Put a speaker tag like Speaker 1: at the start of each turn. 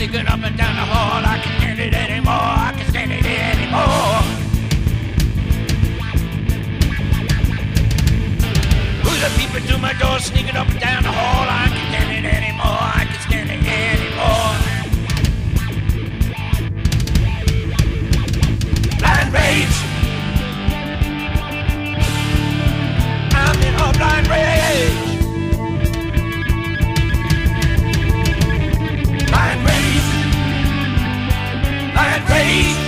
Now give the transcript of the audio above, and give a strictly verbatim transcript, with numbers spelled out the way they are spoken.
Speaker 1: sneaking up and down the hall. I can't stand it anymore. I can't stand it anymore. Who's a peeping through my door, sneaking up and down the hall? I can't stand it anymore. I can't stand it anymore. Blind rage. I'm in a blind rage. Blind rage. Blind rage.